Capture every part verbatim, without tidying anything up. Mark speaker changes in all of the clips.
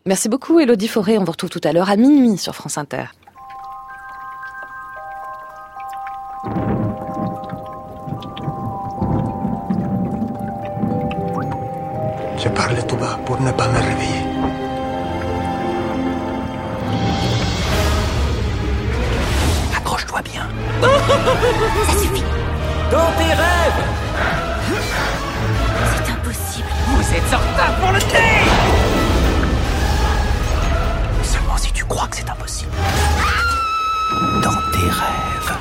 Speaker 1: Merci beaucoup Élodie Fauré, on vous retrouve tout à l'heure à minuit sur France Inter.
Speaker 2: Je parle tout bas pour ne pas me réveiller. Accroche-toi bien.
Speaker 3: Ça suffit.
Speaker 2: Dans tes rêves.
Speaker 3: C'est impossible.
Speaker 2: Vous êtes en retard pour le thé. Seulement si tu crois que c'est impossible. Dans tes rêves.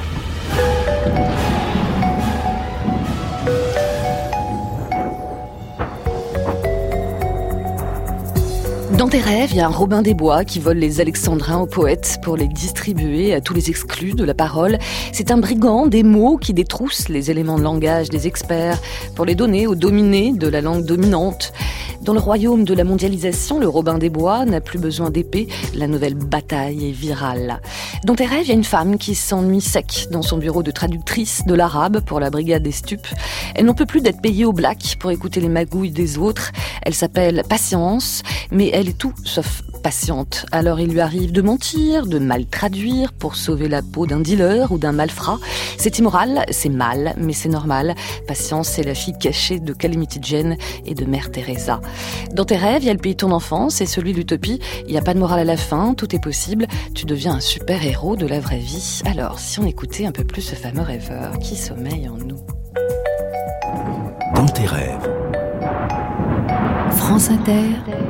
Speaker 1: Dans tes rêves, il y a un Robin des Bois qui vole les alexandrins aux poètes pour les distribuer à tous les exclus de la parole. C'est un brigand des mots qui détrousse les éléments de langage des experts pour les donner aux dominés de la langue dominante. Dans le royaume de la mondialisation, le Robin des Bois n'a plus besoin d'épée, la nouvelle bataille est virale. Dans tes rêves, il y a une femme qui s'ennuie sec dans son bureau de traductrice de l'arabe pour la brigade des stupes. Elle n'en peut plus d'être payée au black pour écouter les magouilles des autres. Elle s'appelle Patience, mais elle est tout sauf patiente. Alors il lui arrive de mentir, de mal traduire pour sauver la peau d'un dealer ou d'un malfrat. C'est immoral, c'est mal, mais c'est normal. Patience, c'est la fille cachée de Calamity Jane et de Mère Teresa. Dans tes rêves, il y a le pays de ton enfance et celui de l'utopie. Il n'y a pas de morale à la fin, tout est possible. Tu deviens un super-héros de la vraie vie. Alors, si on écoutait un peu plus ce fameux rêveur qui sommeille en nous.
Speaker 2: Dans tes rêves.
Speaker 3: France Inter.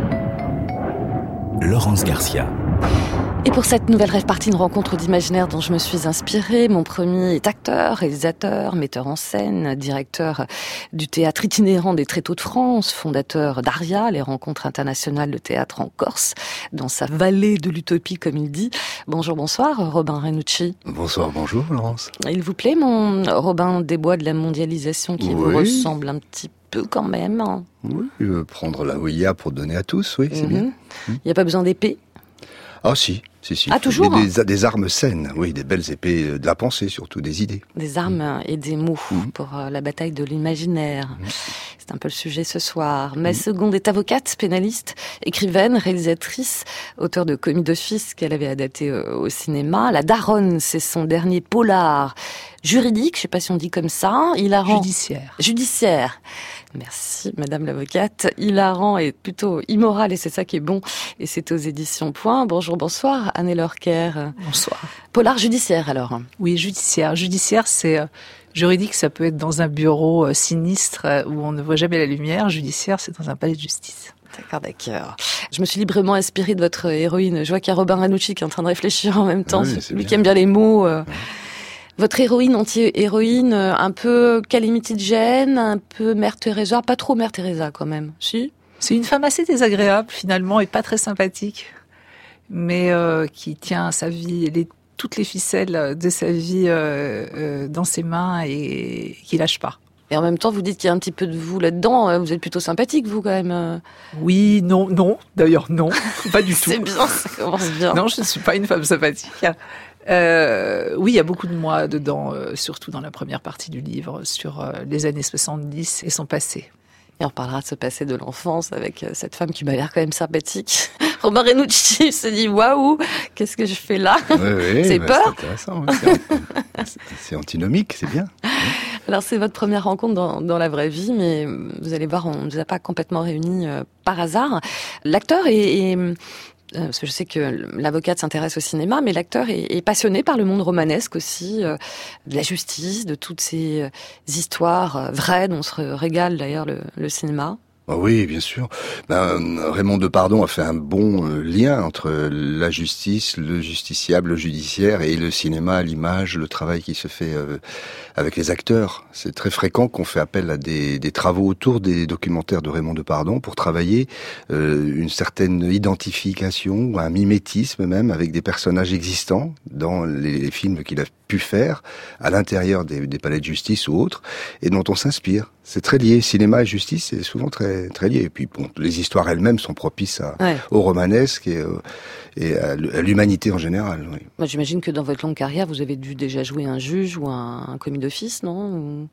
Speaker 2: Laurence Garcia.
Speaker 1: Et pour cette nouvelle rêve partie, une rencontre d'imaginaire dont je me suis inspirée. Mon premier est acteur, réalisateur, metteur en scène, directeur du théâtre itinérant des Tréteaux de France, fondateur d'Aria, les rencontres internationales de théâtre en Corse, dans sa vallée de l'utopie, comme il dit. Bonjour, bonsoir, Robin Ranucci.
Speaker 4: Bonsoir, bonjour, Laurence.
Speaker 1: Il vous plaît, mon Robin des Bois de la mondialisation qui oui. vous ressemble un petit peu quand même?
Speaker 4: Oui, euh, prendre la O I A pour donner à tous, oui, c'est
Speaker 1: mmh.
Speaker 4: bien.
Speaker 1: Il n'y a pas besoin d'épée?
Speaker 4: Ah si, si, si.
Speaker 1: Ah, toujours
Speaker 4: des, des, des armes saines, oui, des belles épées de la pensée, surtout, des idées.
Speaker 1: Des armes mmh. et des mots mmh. pour euh, la bataille de l'imaginaire. Mmh. C'est un peu le sujet ce soir. Ma mmh. seconde est avocate, pénaliste, écrivaine, réalisatrice, auteure de commis d'office qu'elle avait adapté euh, au cinéma. La Daronne, c'est son dernier polar juridique, je ne sais pas si on dit comme ça. Hilarant.
Speaker 5: Judiciaire.
Speaker 1: Judiciaire. Merci, Madame l'avocate. Hilarant et plutôt immoral, et c'est ça qui est bon. Et c'est aux éditions Point. Bonjour, bonsoir, Anne Lorker.
Speaker 5: Bonsoir.
Speaker 1: Polar judiciaire, alors.
Speaker 5: Oui, judiciaire. Judiciaire, c'est euh, juridique, ça peut être dans un bureau euh, sinistre euh, où on ne voit jamais la lumière. Judiciaire, c'est dans un palais de justice.
Speaker 1: D'accord, d'accord. Je me suis librement inspirée de votre héroïne. Je vois qu'il y a Robin Ranucci qui est en train de réfléchir en même temps.
Speaker 4: Oui,
Speaker 1: lui
Speaker 4: bien.
Speaker 1: qui aime bien les mots. Euh...
Speaker 4: Oui.
Speaker 1: Votre héroïne, anti-héroïne, un peu Calamity Jane, un peu Mère Teresa, pas trop Mère Teresa quand même, si?
Speaker 5: C'est une femme assez désagréable finalement et pas très sympathique, mais euh, qui tient sa vie, les, toutes les ficelles de sa vie euh, euh, dans ses mains et qui lâche pas.
Speaker 1: Et en même temps, vous dites qu'il y a un petit peu de vous là-dedans. Vous êtes plutôt sympathique, vous, quand même.
Speaker 5: Oui, non, non. D'ailleurs, non, pas du tout.
Speaker 1: C'est bien, ça commence bien.
Speaker 5: Non, je ne suis pas une femme sympathique. Euh, oui, il y a beaucoup de moi dedans, euh, surtout dans la première partie du livre, sur euh, les années soixante-dix et son passé.
Speaker 1: Et on parlera de ce passé de l'enfance avec euh, cette femme qui m'a l'air quand même sympathique. Robin Ranucci se dit « Waouh, qu'est-ce que je fais là ?»
Speaker 4: Oui, oui,
Speaker 1: C'est
Speaker 4: bah,
Speaker 1: peur.
Speaker 4: C'est intéressant. Oui. C'est, c'est antinomique, c'est bien.
Speaker 1: Alors c'est votre première rencontre dans, dans la vraie vie, mais vous allez voir, on ne nous a pas complètement réunis euh, par hasard. L'acteur est... est parce que je sais que l'avocate s'intéresse au cinéma, mais l'acteur est, est passionné par le monde romanesque aussi, euh, de la justice, de toutes ces euh, histoires euh, vraies dont se régale d'ailleurs le, le cinéma.
Speaker 4: Oh oui, bien sûr. Ben, Raymond Depardon a fait un bon euh, lien entre la justice, le justiciable, le judiciaire et le cinéma, l'image, le travail qui se fait euh, avec les acteurs. C'est très fréquent qu'on fait appel à des, des travaux autour des documentaires de Raymond Depardon pour travailler euh, une certaine identification, un mimétisme même avec des personnages existants dans les, les films qu'il a pu faire à l'intérieur des, des palais de justice ou autres, et dont on s'inspire. C'est très lié. Cinéma et justice, c'est souvent très très lié. Et puis bon, les histoires elles-mêmes sont propices à,
Speaker 1: ouais. au
Speaker 4: romanesque et, euh, et à l'humanité en général. Oui.
Speaker 1: Moi, j'imagine que dans votre longue carrière, vous avez dû déjà jouer un juge ou un, un commis d'office, non ou...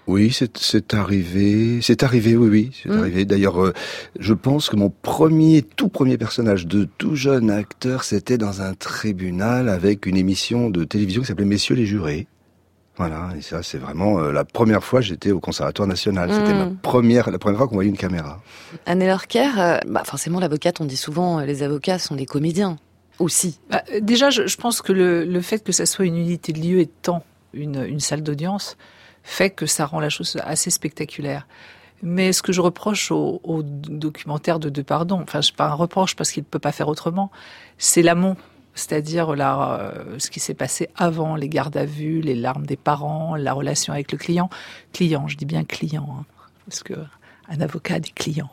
Speaker 4: Oui, c'est, c'est arrivé. C'est arrivé, oui, oui, c'est mmh. arrivé. D'ailleurs, euh, je pense que mon premier, tout premier personnage de tout jeune acteur, c'était dans un tribunal avec une émission de télévision qui s'appelait Messieurs les jurés. Voilà, et ça, c'est vraiment euh, la première fois que j'étais au Conservatoire national. Mmh. C'était ma première, la première fois qu'on voyait une caméra.
Speaker 1: Anne Lorker, euh, bah forcément, l'avocate, on dit souvent, euh, les avocats sont des comédiens aussi.
Speaker 5: Bah, déjà, je, je pense que le, le fait que ça soit une unité de lieu et de temps, une, une salle d'audience, fait que ça rend la chose assez spectaculaire. Mais ce que je reproche au, au documentaire de Depardon, enfin, c'est pas un reproche parce qu'il ne peut pas faire autrement, c'est l'amont. C'est-à-dire là, euh, ce qui s'est passé avant les gardes à vue, les larmes des parents, la relation avec le client. Client, je dis bien client, hein, parce que un avocat a des clients.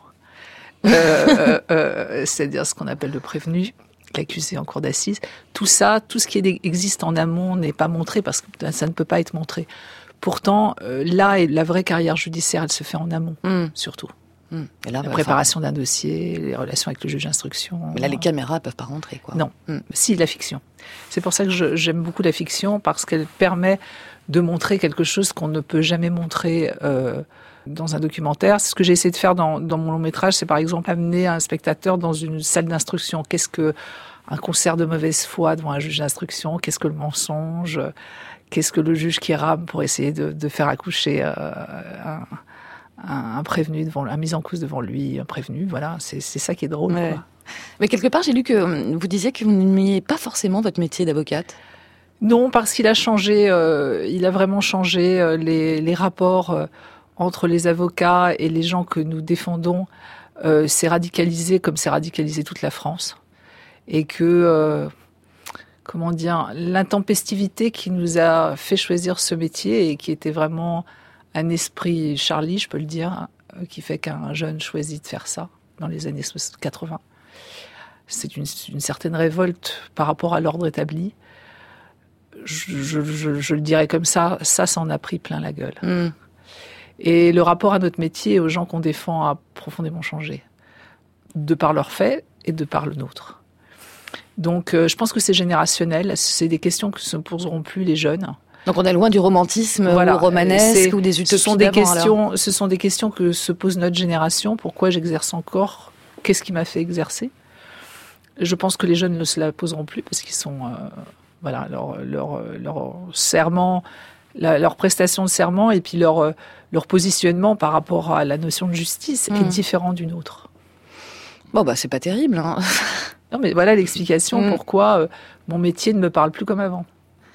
Speaker 5: Euh, euh, c'est-à-dire ce qu'on appelle le prévenu, l'accusé en cour d'assises. Tout ça, tout ce qui existe en amont n'est pas montré parce que ça ne peut pas être montré. Pourtant, euh, là, la vraie carrière judiciaire, elle se fait en amont, mmh. surtout. Mmh. Et là, la bah, préparation enfin... d'un dossier, les relations avec le juge d'instruction.
Speaker 1: Mais là, les caméras peuvent pas rentrer, quoi.
Speaker 5: Non, mmh. si, la fiction. C'est pour ça que je, j'aime beaucoup la fiction, parce qu'elle permet de montrer quelque chose qu'on ne peut jamais montrer euh, dans un documentaire. C'est ce que j'ai essayé de faire dans, dans mon long métrage, c'est par exemple amener un spectateur dans une salle d'instruction. Qu'est-ce que un concert de mauvaise foi devant un juge d'instruction? Qu'est-ce que le mensonge? Qu'est-ce que le juge qui rame pour essayer de, de faire accoucher euh, un, un, un prévenu devant, un mis en cause devant lui, un prévenu, voilà, c'est, c'est ça qui est drôle. Ouais. Quoi.
Speaker 1: Mais quelque part, j'ai lu que vous disiez que vous n'aimiez pas forcément votre métier d'avocate.
Speaker 5: Non, parce qu'il a changé, euh, il a vraiment changé euh, les, les rapports euh, entre les avocats et les gens que nous défendons. Euh, c'est radicalisé comme c'est radicalisé toute la France. Et que... Euh, comment dire, l'intempestivité qui nous a fait choisir ce métier et qui était vraiment un esprit Charlie, je peux le dire, qui fait qu'un jeune choisit de faire ça dans les années quatre-vingts. C'est une, une certaine révolte par rapport à l'ordre établi. Je, je, je, je le dirais comme ça, ça s'en a pris plein la gueule. Mmh. Et le rapport à notre métier et aux gens qu'on défend a profondément changé, de par leurs faits et de par le nôtre. Donc, euh, je pense que c'est générationnel. C'est des questions que ne se poseront plus les jeunes.
Speaker 1: Donc, on est loin du romantisme voilà, ou romanesque c'est, ou des utopies.
Speaker 5: Ce sont des questions. Alors. Ce sont des questions que se pose notre génération. Pourquoi j'exerce encore? Qu'est-ce qui m'a fait exercer? Je pense que les jeunes ne se la poseront plus parce qu'ils sont, euh, voilà, leur leur leur serment, la, leur prestation de serment et puis leur leur positionnement par rapport à la notion de justice mmh. est différent d'une autre.
Speaker 1: Bon, bah, c'est pas terrible, hein.
Speaker 5: Non, mais voilà l'explication mmh. pourquoi euh, mon métier ne me parle plus comme avant.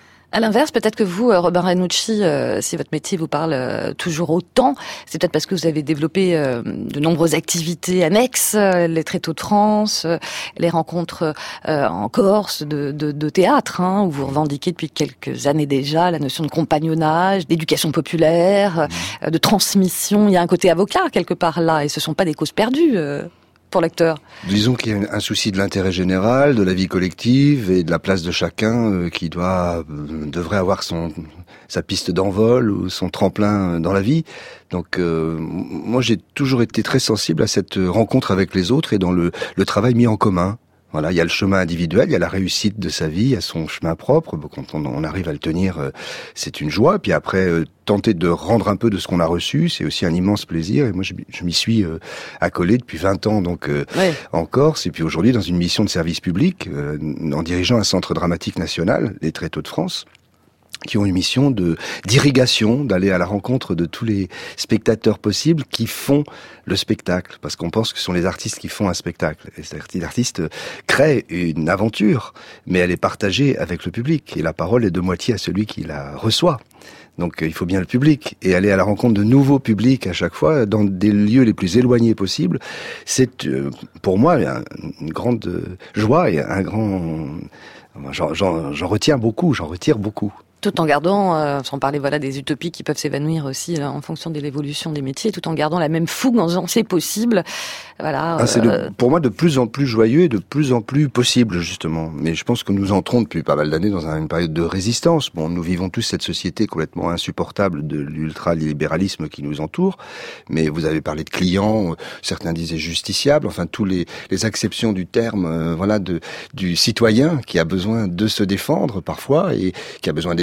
Speaker 1: À l'inverse, peut-être que vous, Robin Ranucci, euh, si votre métier vous parle euh, toujours autant, c'est peut-être parce que vous avez développé euh, de nombreuses activités annexes, euh, les Tréteaux de France, euh, les rencontres euh, en Corse de, de, de théâtre, hein, où vous revendiquez depuis quelques années déjà la notion de compagnonnage, d'éducation populaire, euh, de transmission. Il y a un côté avocat quelque part là, et ce sont pas des causes perdues. Euh. Pour l'acteur.
Speaker 4: Disons qu'il y a un souci de l'intérêt général, de la vie collective et de la place de chacun euh, qui doit euh, devrait avoir son sa piste d'envol ou son tremplin dans la vie. Donc euh, moi j'ai toujours été très sensible à cette rencontre avec les autres et dans le le travail mis en commun. Voilà, il y a le chemin individuel, il y a la réussite de sa vie, il y a son chemin propre. Quand on, on arrive à le tenir, c'est une joie. Puis après, euh, tenter de rendre un peu de ce qu'on a reçu, c'est aussi un immense plaisir. Et moi, je, je m'y suis euh, accolé depuis vingt ans, donc euh, ouais. en Corse. Et puis aujourd'hui, dans une mission de service public, euh, en dirigeant un centre dramatique national, les Tréteaux de France, qui ont une mission de d'irrigation, d'aller à la rencontre de tous les spectateurs possibles qui font le spectacle, parce qu'on pense que ce sont les artistes qui font un spectacle. Et l'artiste crée une aventure, mais elle est partagée avec le public, et la parole est de moitié à celui qui la reçoit. Donc il faut bien le public, et aller à la rencontre de nouveaux publics à chaque fois, dans des lieux les plus éloignés possibles, c'est pour moi une grande joie et un grand... J'en, j'en, j'en retiens beaucoup, j'en retire beaucoup.
Speaker 1: Tout en gardant, euh, sans parler voilà des utopies qui peuvent s'évanouir aussi là, en fonction de l'évolution des métiers, tout en gardant la même fougue en disant c'est possible. Voilà.
Speaker 4: Ah, c'est de, pour moi de plus en plus joyeux et de plus en plus possible justement. Mais je pense que nous entrons depuis pas mal d'années dans une période de résistance. Bon, nous vivons tous cette société complètement insupportable de l'ultralibéralisme qui nous entoure. Mais vous avez parlé de clients, certains disaient justiciables. Enfin, tous les les acceptions du terme, euh, voilà, de du citoyen qui a besoin de se défendre parfois et qui a besoin des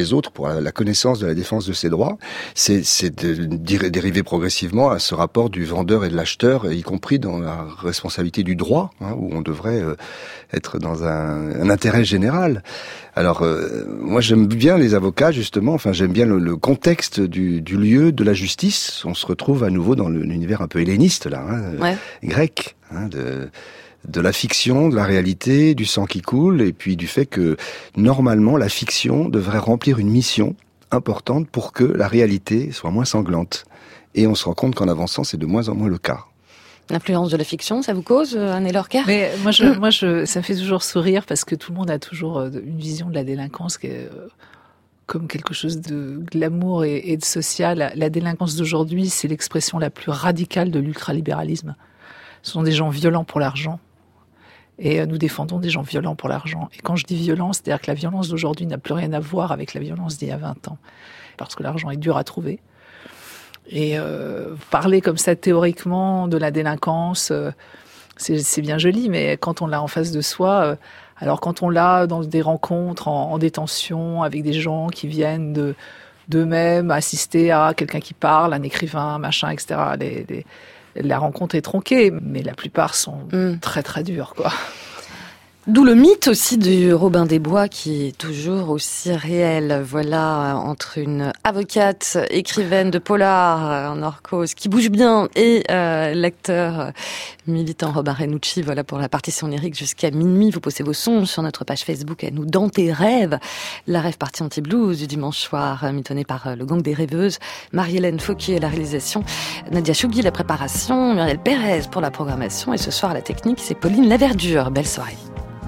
Speaker 4: des autres pour la, la connaissance de la défense de ses droits, c'est, c'est de, de dériver progressivement à ce rapport du vendeur et de l'acheteur, y compris dans la responsabilité du droit, hein, où on devrait euh, être dans un, un intérêt général. Alors, euh, moi, j'aime bien les avocats, justement. Enfin, j'aime bien le, le contexte du, du lieu de la justice. On se retrouve à nouveau dans l'univers un peu helléniste, là, hein, ouais. grec, hein, de, de la fiction, de la réalité, du sang qui coule, et puis du fait que, normalement, la fiction devrait remplir une mission importante pour que la réalité soit moins sanglante. Et on se rend compte qu'en avançant, c'est de moins en moins le cas.
Speaker 1: L'influence de la fiction, ça vous cause, Anne Lorca ?
Speaker 5: Mais moi, je, moi, je, ça me fait toujours sourire parce que tout le monde a toujours une vision de la délinquance qui est comme quelque chose de glamour et, et de social. La, la délinquance d'aujourd'hui, c'est l'expression la plus radicale de l'ultralibéralisme. Ce sont des gens violents pour l'argent. Et nous défendons des gens violents pour l'argent. Et quand je dis violence, c'est-à-dire que la violence d'aujourd'hui n'a plus rien à voir avec la violence d'il y a vingt ans. Parce que l'argent est dur à trouver. Et euh, parler comme ça théoriquement de la délinquance, euh, c'est, c'est bien joli, mais quand on l'a en face de soi, euh, alors quand on l'a dans des rencontres en, en détention avec des gens qui viennent de d'eux-mêmes assister à quelqu'un qui parle, un écrivain, machin, et cetera. Les, les, la rencontre est tronquée, mais la plupart sont mmh. très très durs, quoi.
Speaker 1: D'où le mythe aussi du Robin des Bois qui est toujours aussi réel. Voilà, entre une avocate, écrivaine de polar en Orcos qui bouge bien et euh, l'acteur militant Robin Renucci. Voilà pour la partition lyrique jusqu'à minuit. Vous posez vos songes sur notre page Facebook à nous dans tes rêves. La rêve partie anti-blues du dimanche soir, mitonnée par le gang des rêveuses. Marie-Hélène Fauquier à la réalisation, Nadia Chougui la préparation, Muriel Pérez pour la programmation et ce soir la technique c'est Pauline Laverdure. Belle soirée.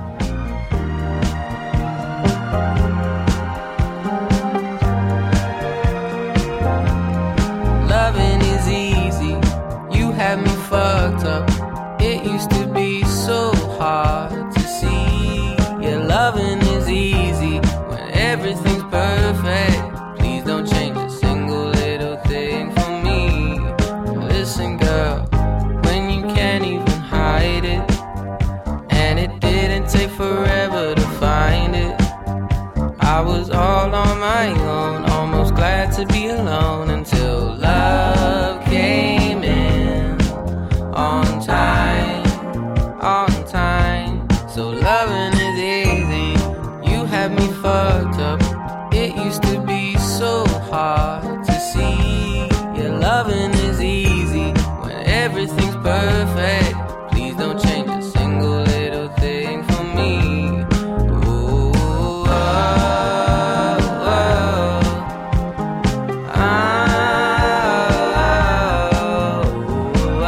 Speaker 6: Loving is easy, you have me fucked up. It used to be so hard to see. Yeah, loving is easy when everything's perfect. Please don't change a single little thing for me. Listen, girl, when you can't even hide it, and it didn't take forever to find it. I was all on my own, almost glad to be alone until love came in on time, on time. So loving is easy, you have me fucked up. It used to be so hard to see. Yeah, loving is easy when everything's perfect. Please don't change a single little thing for me. Ooh, oh, oh, ah, oh,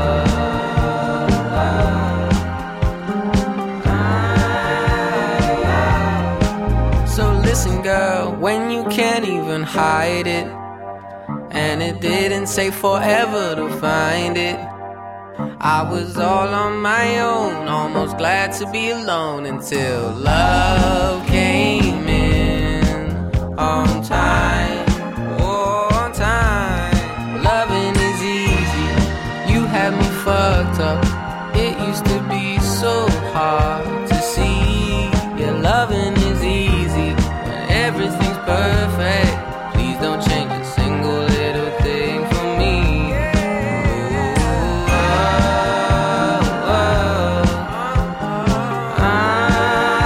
Speaker 6: ah. So listen, girl, when you can't even hide it, and it didn't take forever to find it. I was all on my own, almost glad to be alone until love came in on time, oh, on time. Loving is easy, you have me fucked up. It used to be so hard to see. Yeah, loving is easy when everything's perfect. Please don't change a single little thing for me. Ooh, oh, oh, ah,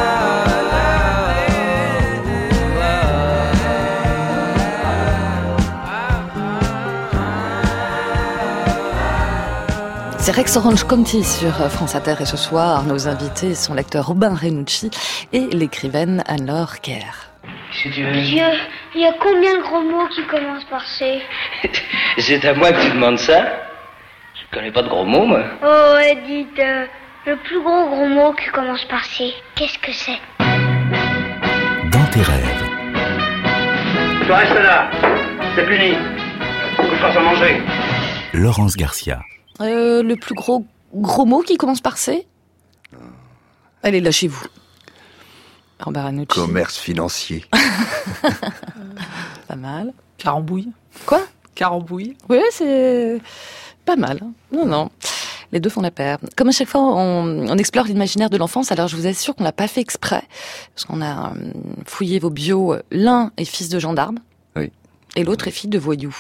Speaker 1: C'est Rex Orange County sur France Inter et ce soir, nos invités sont l'acteur Robin Renucci et l'écrivaine Anne-Laure Kerr.
Speaker 7: Dieu, il y a combien de gros mots qui commencent par C?
Speaker 8: C'est à moi que tu demandes ça? Je connais pas de gros mots, moi.
Speaker 7: Oh, ouais, dites, euh, le plus gros gros mot qui commence par C, qu'est-ce que c'est?
Speaker 2: Dans tes rêves.
Speaker 9: Tu restes là, c'est puni. Faut que je fasse à manger.
Speaker 2: Laurence Garcia.
Speaker 1: Euh, le plus gros gros mot qui commence par C? Allez, lâchez-vous. Robin Renucci.
Speaker 4: Commerce financier.
Speaker 1: Pas mal.
Speaker 5: Carambouille.
Speaker 1: Quoi?
Speaker 5: Carambouille.
Speaker 1: Oui, c'est pas mal. Non, non. Les deux font la paire. Comme à chaque fois, on, on explore l'imaginaire de l'enfance, alors je vous assure qu'on l'a pas fait exprès, parce qu'on a fouillé vos bios. L'un est fils de gendarme,
Speaker 4: oui.
Speaker 1: Et l'autre est fille de voyou.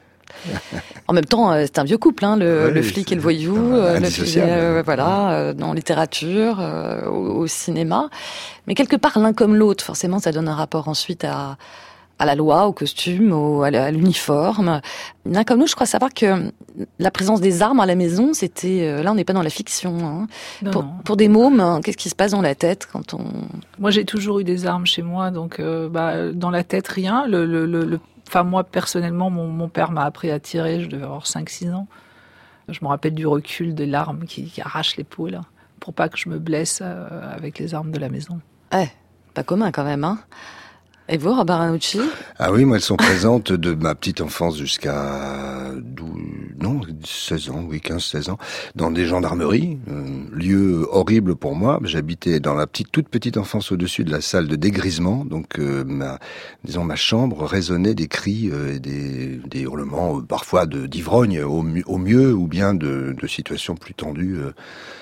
Speaker 1: En même temps, c'est un vieux couple, hein, le,
Speaker 4: oui,
Speaker 1: le flic et le voyou,
Speaker 4: euh,
Speaker 1: le flic, euh, voilà, euh, dans littérature, euh, au, au cinéma. Mais quelque part, l'un comme l'autre, forcément, ça donne un rapport ensuite à, à la loi, au costume, au, à l'uniforme. L'un comme l'autre, je crois savoir que la présence des armes à la maison, c'était... Là, on n'est pas dans la fiction. Hein.
Speaker 5: Non,
Speaker 1: pour,
Speaker 5: non.
Speaker 1: pour des mômes, hein, qu'est-ce qui se passe dans la tête quand on...
Speaker 5: Moi, j'ai toujours eu des armes chez moi, donc euh, bah, dans la tête, rien. Le, le, le, le... Enfin, moi, personnellement, mon, mon père m'a appris à tirer, je devais avoir cinq six ans. Je me rappelle du recul de l'arme qui, qui arrache l'épaule, pour pas que je me blesse euh, avec les armes de la maison.
Speaker 1: Eh, pas commun quand même, hein. Et vous, Robin Ranucci ?
Speaker 4: Ah oui, moi, elles sont présentes de ma petite enfance jusqu'à douze, non, seize ans, oui, quinze seize ans, dans des gendarmeries, euh, lieu horrible pour moi. J'habitais dans la petite, toute petite enfance au-dessus de la salle de dégrisement, donc euh, ma, disons, ma chambre résonnait des cris euh, et des, des hurlements, euh, parfois de, d'ivrogne au, au mieux, ou bien de, de situations plus tendues, euh,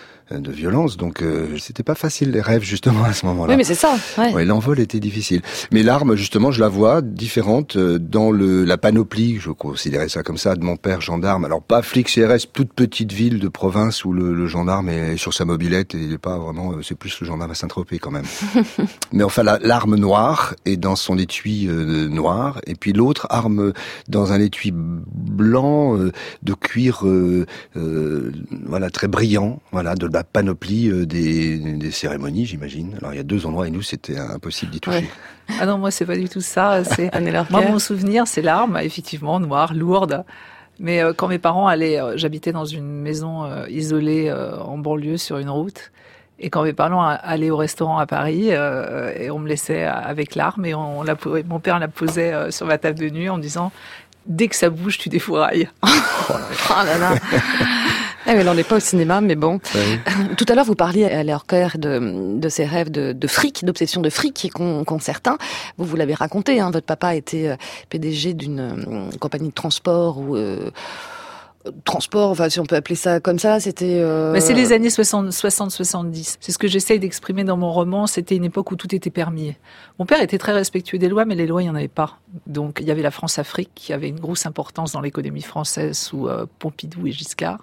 Speaker 4: de violence, donc euh, c'était pas facile les rêves justement à ce moment-là.
Speaker 1: Oui, mais c'est ça. Ouais.
Speaker 4: Ouais, l'envol était difficile. Mais l'arme, justement, je la vois différente euh, dans le la panoplie, je considérais ça comme ça, de mon père gendarme. Alors pas flic C R S, toute petite ville de province où le, le gendarme est sur sa mobilette et il est pas vraiment, c'est plus le gendarme à Saint-Tropez quand même. Mais enfin, la, l'arme noire est dans son étui euh, noir, et puis l'autre arme dans un étui blanc euh, de cuir, euh, euh, voilà, très brillant, voilà, de la panoplie euh, des, des cérémonies, j'imagine. Alors il y a deux endroits et nous c'était impossible d'y toucher.
Speaker 5: Ouais. Ah non, moi c'est pas du tout ça. C'est moi mon souvenir, c'est l'arme, effectivement noire, lourde. Mais euh, quand mes parents allaient, euh, j'habitais dans une maison euh, isolée euh, en banlieue sur une route. Et quand mes parents allaient au restaurant à Paris, euh, et on me laissait avec l'arme et on la, mon père la posait euh, sur ma table de nuit en me disant dès que ça bouge, tu défourailles.
Speaker 1: Oh là là. Eh, mais là, on n'est pas au cinéma, mais bon. Oui. Tout à l'heure, vous parliez à leur cœur de, de ces rêves de, de fric, d'obsession de fric qu'ont, qu'ont certains. Vous, vous l'avez raconté, hein, votre papa était P D G d'une euh, compagnie de transport ou... Euh, transport, enfin si on peut appeler ça comme ça, c'était... Euh...
Speaker 5: Mais c'est les années soixante soixante-dix. C'est ce que j'essaye d'exprimer dans mon roman, c'était une époque où tout était permis. Mon père était très respectueux des lois, mais les lois, il n'y en avait pas. Donc il y avait la France-Afrique, qui avait une grosse importance dans l'économie française sous euh, Pompidou et Giscard.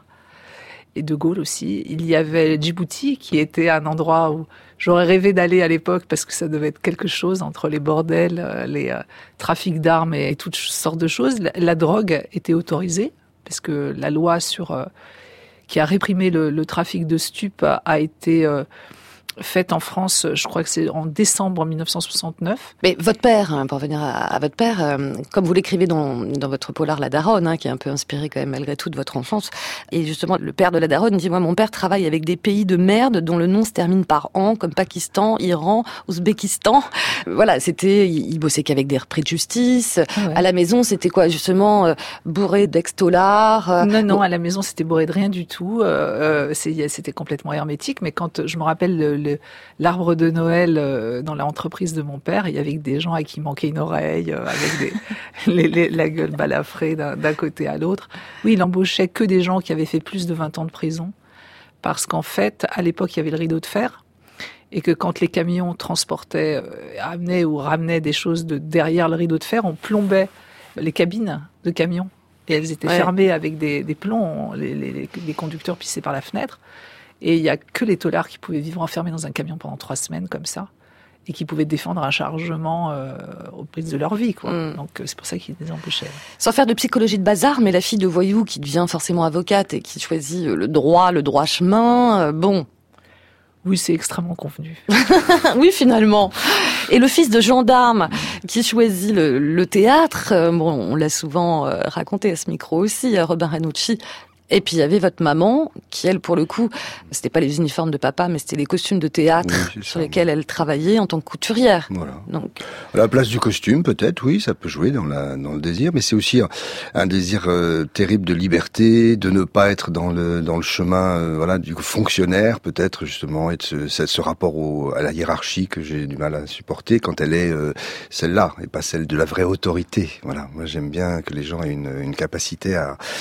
Speaker 5: Et De Gaulle aussi. Il y avait Djibouti, qui était un endroit où j'aurais rêvé d'aller à l'époque, parce que ça devait être quelque chose entre les bordels, les euh, trafics d'armes et, et toutes sortes de choses. La, la drogue était autorisée, parce que la loi sur euh, qui a réprimé le, le trafic de stupes a, a été euh, faite en France, je crois que c'est en décembre mille neuf cent soixante-neuf.
Speaker 1: Mais votre père, hein, pour revenir à, à votre père, euh, comme vous l'écrivez dans, dans votre polar La Daronne, hein, qui est un peu inspiré quand même malgré tout de votre enfance, et justement le père de la Daronne dit, moi mon père travaille avec des pays de merde dont le nom se termine par an, comme Pakistan, Iran, Ouzbékistan. Voilà, c'était, il, il bossait qu'avec des repris de justice. Ah ouais. À la maison, c'était quoi justement, euh, bourré d'ex-dollars euh,
Speaker 5: Non, non, bon. À la maison, c'était bourré de rien du tout. Euh, euh, c'est, c'était complètement hermétique, mais quand je me rappelle le, Le, l'arbre de Noël euh, dans l'entreprise de mon père, il y avait des gens à qui manquait une oreille, euh, avec des, les, les, la gueule balafrée d'un, d'un côté à l'autre. Oui, il embauchait que des gens qui avaient fait plus de vingt ans de prison, parce qu'en fait, à l'époque, il y avait le rideau de fer, et que quand les camions transportaient, euh, amenaient ou ramenaient des choses de derrière le rideau de fer, on plombait les cabines de camions, et elles étaient ouais. fermées avec des, des plombs, les, les, les conducteurs pissaient par la fenêtre. Et il n'y a que les taulards qui pouvaient vivre enfermés dans un camion pendant trois semaines comme ça, et qui pouvaient défendre un chargement euh, au prix de leur vie, quoi. Mm. Donc c'est pour ça qu'ils les embauchaient.
Speaker 1: Sans faire de psychologie de bazar, mais la fille de voyou qui devient forcément avocate et qui choisit le droit, le droit chemin, euh, bon...
Speaker 5: Oui, c'est extrêmement convenu.
Speaker 1: Oui, finalement. Et le fils de gendarme qui choisit le, le théâtre, euh, bon, on l'a souvent euh, raconté à ce micro aussi, à Robin Ranucci. Et puis il y avait votre maman, qui elle, pour le coup, c'était pas les uniformes de papa, mais c'était les costumes de théâtre oui, sur lesquels elle travaillait en tant que couturière.
Speaker 4: Voilà. Donc à la place du costume, peut-être, oui, ça peut jouer dans la dans le désir, mais c'est aussi un, un désir euh, terrible de liberté, de ne pas être dans le dans le chemin, euh, voilà, du fonctionnaire, peut-être justement, et de ce, ce rapport au, à la hiérarchie que j'ai du mal à supporter quand elle est euh, celle-là et pas celle de la vraie autorité. Voilà, moi j'aime bien que les gens aient une, une capacité à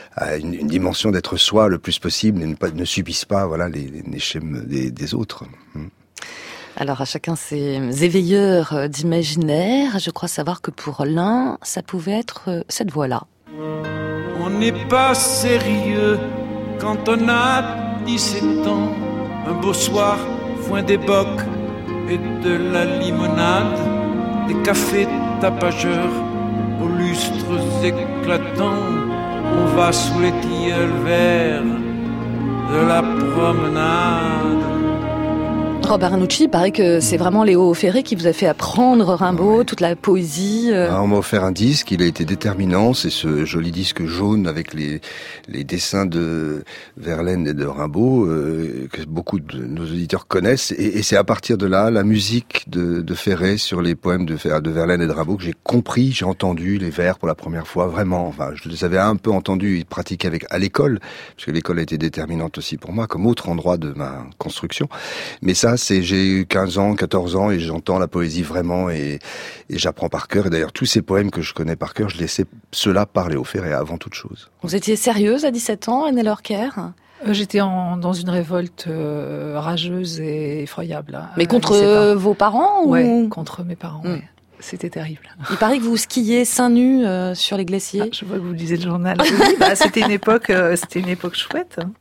Speaker 4: à une, une dimension d'être soi le plus possible et ne, pas, ne subissent pas voilà, les, les schèmes des, des autres.
Speaker 1: Alors à chacun ses éveilleurs d'imaginaire. Je crois savoir que pour l'un, ça pouvait être cette voix-là.
Speaker 10: On n'est pas sérieux quand on a dix-sept ans. Un beau soir, foin des bocs et de la limonade, des cafés tapageurs aux lustres éclatants. On va sous les tilleuls verts de la promenade.
Speaker 1: Robert Ranucci, il paraît que c'est vraiment Léo Ferré qui vous a fait apprendre Rimbaud, ouais. toute la poésie. Euh...
Speaker 4: Ah, on m'a offert un disque, il a été déterminant, c'est ce joli disque jaune avec les, les dessins de Verlaine et de Rimbaud, euh, que beaucoup de nos auditeurs connaissent, et, et c'est à partir de là, la musique de, de Ferré sur les poèmes de, de Verlaine et de Rimbaud, que j'ai compris, j'ai entendu les vers pour la première fois, vraiment, enfin, je les avais un peu entendus et pratiqués avec, à l'école, parce que l'école a été déterminante aussi pour moi, comme autre endroit de ma construction, mais ça, c'est, j'ai eu quinze ans, quatorze ans et j'entends la poésie vraiment et, et j'apprends par cœur. Et d'ailleurs, tous ces poèmes que je connais par cœur, je laissais ceux-là par Léo Ferré avant toute chose.
Speaker 1: Vous étiez sérieuse à dix-sept ans, Annelle Horker ?
Speaker 5: euh, J'étais en, dans une révolte euh, rageuse et effroyable. Hein,
Speaker 1: Mais contre euh, vos parents ou...
Speaker 5: Ouais, contre mes parents, mmh. ouais. C'était terrible.
Speaker 1: Il paraît que vous skiez seins nus euh, sur les glaciers.
Speaker 5: Ah, je vois que vous lisez le journal. Oui, bah, c'était une époque, euh, c'était une époque chouette. Hein.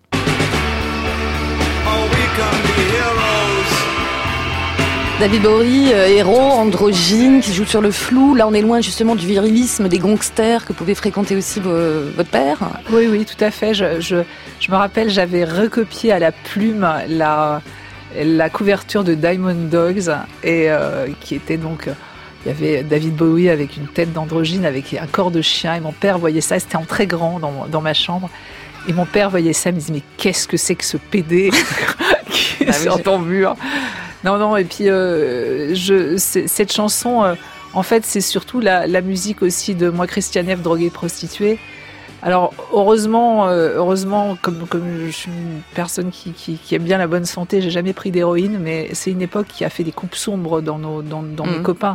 Speaker 1: David Bowie, euh, héros, androgyne, qui joue sur le flou. Là, on est loin justement du virilisme des gangsters que pouvait fréquenter aussi vo- votre père.
Speaker 5: Oui, oui, tout à fait. Je, je, je me rappelle, j'avais recopié à la plume la, la couverture de Diamond Dogs, et euh, qui était donc... Il y avait David Bowie avec une tête d'androgyne, avec un corps de chien, et mon père voyait ça, c'était en très grand dans, dans ma chambre. Et mon père voyait ça, il me disait, mais qu'est-ce que c'est que ce pédé qui est ah, sur ton mur ? Non, non, et puis euh, je, cette chanson, euh, en fait, c'est surtout la, la musique aussi de Moi, Christiane F., droguée, prostituée. Alors, heureusement, euh, heureusement, comme, comme je suis une personne qui, qui, qui aime bien la bonne santé, j'ai jamais pris d'héroïne, mais c'est une époque qui a fait des coupes sombres dans, nos, dans, dans mmh. mes copains.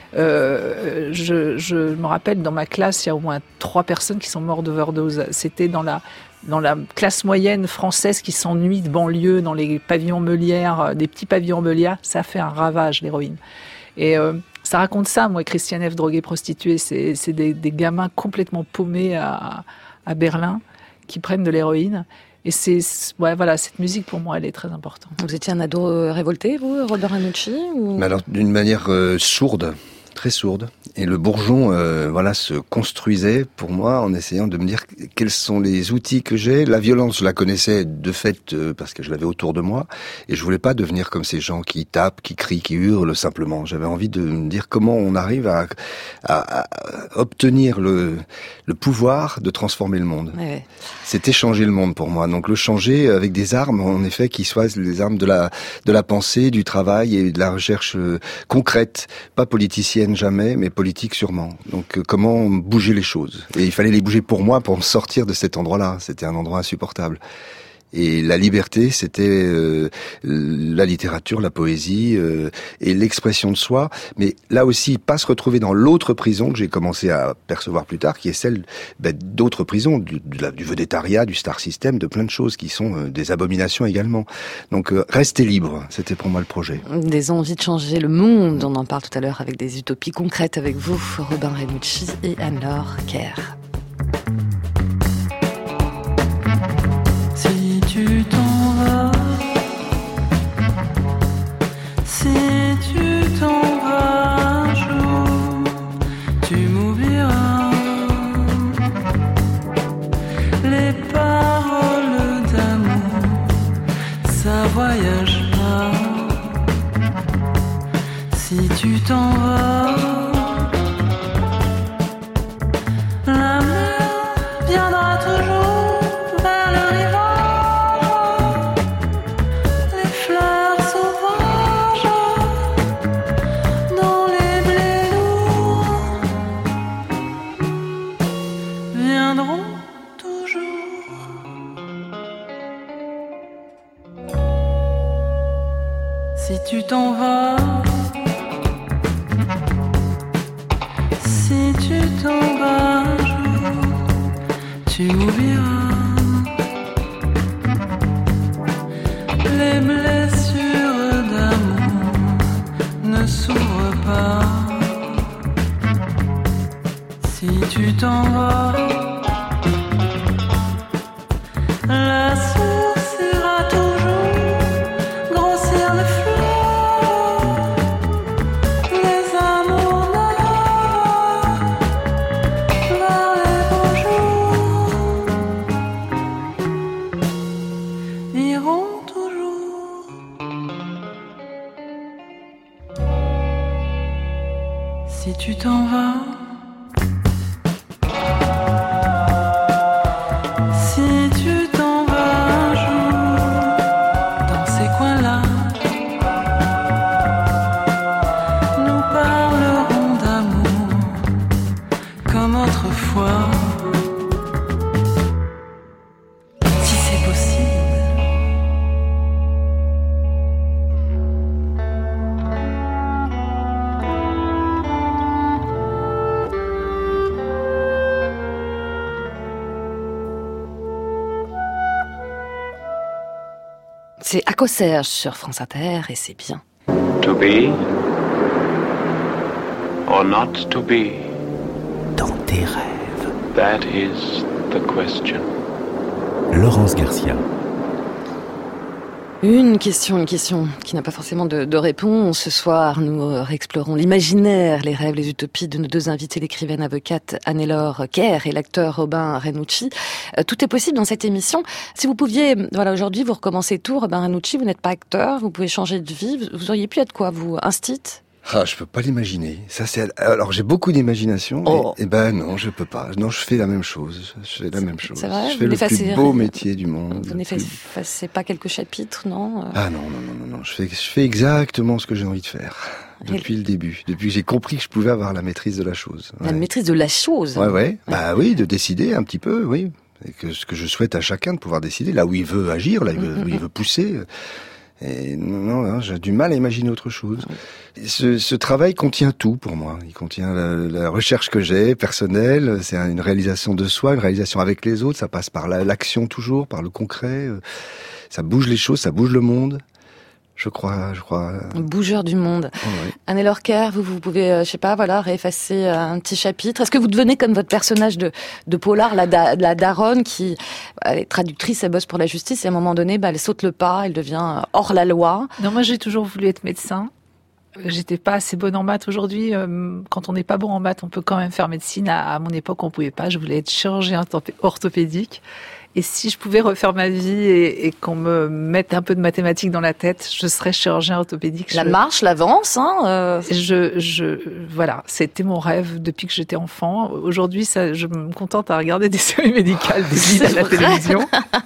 Speaker 5: Euh, je, je me rappelle, dans ma classe, il y a au moins trois personnes qui sont mortes d'overdose. C'était dans la... dans la classe moyenne française qui s'ennuie de banlieue, dans les pavillons Meulière, des petits pavillons Meulière, ça fait un ravage, l'héroïne. Et euh, ça raconte ça, moi, Christiane F., droguée, prostituée, c'est, c'est des, des gamins complètement paumés à, à Berlin qui prennent de l'héroïne. Et c'est, ouais, voilà, cette musique, pour moi, elle est très importante.
Speaker 1: Vous étiez un ado révolté, vous, Robert Ranucci ou...
Speaker 4: Mais alors, d'une manière euh, sourde. Très sourde. Et le bourgeon, euh, voilà, se construisait pour moi en essayant de me dire quels sont les outils que j'ai. La violence, je la connaissais de fait euh, parce que je l'avais autour de moi, et je voulais pas devenir comme ces gens qui tapent, qui crient, qui hurlent simplement. J'avais envie de me dire comment on arrive à, à, à obtenir le, le pouvoir de transformer le monde.
Speaker 1: Ouais.
Speaker 4: C'était changer le monde pour moi. Donc le changer avec des armes, en effet, qui soient les armes de la de la pensée, du travail et de la recherche euh, concrète, pas politicienne jamais, mais politique sûrement. Donc euh, comment bouger les choses ? Et il fallait les bouger pour moi, pour me sortir de cet endroit-là. C'était un endroit insupportable. Et la liberté, c'était euh, la littérature, la poésie euh, et l'expression de soi. Mais là aussi, pas se retrouver dans l'autre prison que j'ai commencé à percevoir plus tard, qui est celle ben, d'autres prisons, du, du, du vedettariat, du star system, de plein de choses qui sont euh, des abominations également. Donc euh, rester libre, c'était pour moi le projet.
Speaker 1: Des envies de changer le monde, on en parle tout à l'heure avec des utopies concrètes avec vous, Robin Ranucci et Anne-Laure Kerr.
Speaker 6: Tu t'en vas, si tu t'en vas un jour, tu m'oublieras. Les paroles d'amour, ça voyage pas. Si tu t'en vas, la mer viendra toujours vers le rivage. Si tu t'en vas, si tu t'en vas un jour, tu oublieras les blessures d'amour ne s'ouvrent pas. Si tu t'en vas, la source ira toujours grossir les fleurs, les amours noirs vers les beaux jours iront toujours. Si tu t'en vas,
Speaker 1: C'est Akko Serge sur France Inter et c'est bien.
Speaker 11: To be or not to be?
Speaker 2: Dans tes rêves.
Speaker 11: That is the question.
Speaker 2: Laurence Garcia.
Speaker 1: Une question, une question qui n'a pas forcément de, de réponse. Ce soir, nous réexplorons l'imaginaire, les rêves, les utopies de nos deux invités, l'écrivaine avocate Anne-Laure Kerr et l'acteur Robin Ranucci. Euh, tout est possible dans cette émission. Si vous pouviez, voilà, aujourd'hui, vous recommencez tout, Robin Ranucci, vous n'êtes pas acteur, vous pouvez changer de vie, vous auriez pu être quoi, vous, instite?
Speaker 4: Ah, je peux pas l'imaginer. Ça, c'est alors j'ai beaucoup d'imagination. Oh. Et, et ben non, je peux pas. Non, je fais la même chose. Je fais la même chose.
Speaker 1: C'est vrai,
Speaker 4: je fais le plus beau métier du monde.
Speaker 1: Vous n'effacez pas quelques chapitres, non?
Speaker 4: Ah non, non, non, non, non. Je fais, je fais exactement ce que j'ai envie de faire depuis et... le début. Depuis que j'ai compris que je pouvais avoir la maîtrise de la chose.
Speaker 1: La ouais. maîtrise de la chose.
Speaker 4: Ouais, ouais, ouais. Bah oui, de décider un petit peu, oui. Et que ce que je souhaite à chacun de pouvoir décider là où il veut agir, là où mm-hmm. il veut pousser. Et non, non, j'ai du mal à imaginer autre chose. Ce, ce travail contient tout pour moi. Il contient la, la recherche que j'ai, personnelle. C'est une réalisation de soi, une réalisation avec les autres. Ça passe par la, l'action toujours, par le concret. Ça bouge les choses, ça bouge le monde. Je crois, je crois.
Speaker 1: Un bougeur du monde. Oh, oui. Anne-Laure Kerr, vous, vous pouvez, euh, je sais pas, voilà, réeffacer un petit chapitre. Est-ce que vous devenez comme votre personnage de, de polar, la, da, la daronne qui, elle est traductrice, elle bosse pour la justice et à un moment donné, bah, elle saute le pas, elle devient hors la loi.
Speaker 5: Non, moi j'ai toujours voulu être médecin. J'étais pas assez bonne en maths aujourd'hui. Euh, quand on n'est pas bon en maths, on peut quand même faire médecine. À, à mon époque, on pouvait pas. Je voulais être chirurgien orthopédique. Et si je pouvais refaire ma vie et, et qu'on me mette un peu de mathématiques dans la tête, je serais chirurgien orthopédique.
Speaker 1: La
Speaker 5: je...
Speaker 1: marche, l'avance, hein. Euh...
Speaker 5: Je, je, voilà, c'était mon rêve depuis que j'étais enfant. Aujourd'hui, ça, je me contente à regarder des séries médicales, des vides à la télévision.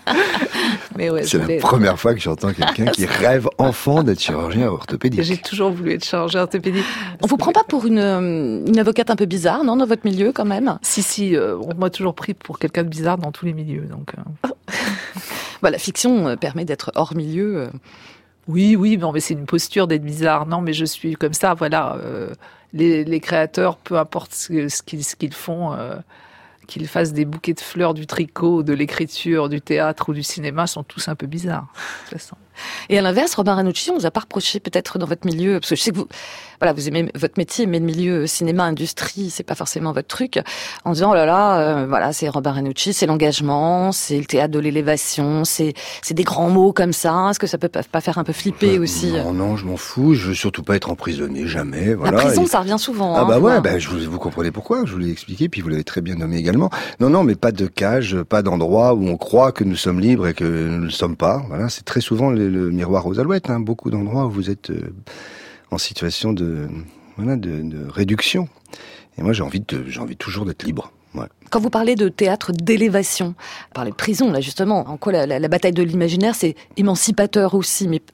Speaker 4: Mais ouais, c'est voulais... la première fois que j'entends quelqu'un qui rêve enfant d'être chirurgien orthopédique.
Speaker 5: J'ai toujours voulu être chirurgien orthopédique.
Speaker 1: On vous prend pas pour une, une avocate un peu bizarre, non, dans votre milieu quand même?
Speaker 5: Si, si, euh, on m'a toujours pris pour quelqu'un de bizarre dans tous les milieux, donc. Euh...
Speaker 1: bah, la fiction permet d'être hors milieu.
Speaker 5: Oui, oui, non, mais c'est une posture d'être bizarre. Non, mais je suis comme ça, voilà. Euh, les, les créateurs, peu importe ce, ce, qu'ils, ce qu'ils font, euh, qu'ils fassent des bouquets de fleurs, du tricot, de l'écriture, du théâtre ou du cinéma, sont tous un peu bizarres, de toute façon.
Speaker 1: Et à l'inverse, Robin Ranucci, on vous a pas reproché peut-être dans votre milieu, parce que je sais que vous, voilà, vous aimez votre métier, mais le milieu cinéma, industrie, c'est pas forcément votre truc, en disant, oh là là, euh, voilà, c'est Robin Ranucci, c'est l'engagement, c'est le théâtre de l'élévation, c'est, c'est des grands mots comme ça. Est-ce que ça peut pas faire un peu flipper euh, aussi?
Speaker 4: Non, non, je m'en fous. Je veux surtout pas être emprisonné, jamais. Voilà.
Speaker 1: La prison,
Speaker 4: et...
Speaker 1: ça revient souvent.
Speaker 4: Ah
Speaker 1: hein,
Speaker 4: bah ouais,
Speaker 1: voir.
Speaker 4: bah, je vous, vous comprenez pourquoi. Je vous l'ai expliqué, puis vous l'avez très bien nommé également. Non, non, mais pas de cage, pas d'endroit où on croit que nous sommes libres et que nous ne le sommes pas. Voilà, c'est très souvent le, le miroir aux alouettes. Hein, beaucoup d'endroits où vous êtes euh, en situation de, voilà, de, de réduction. Et moi, j'ai envie de, j'ai envie toujours d'être libre. Ouais.
Speaker 1: Quand vous parlez de théâtre d'élévation, vous parlez de prison, là, justement, en quoi la, la, la bataille de l'imaginaire, c'est émancipateur aussi, mais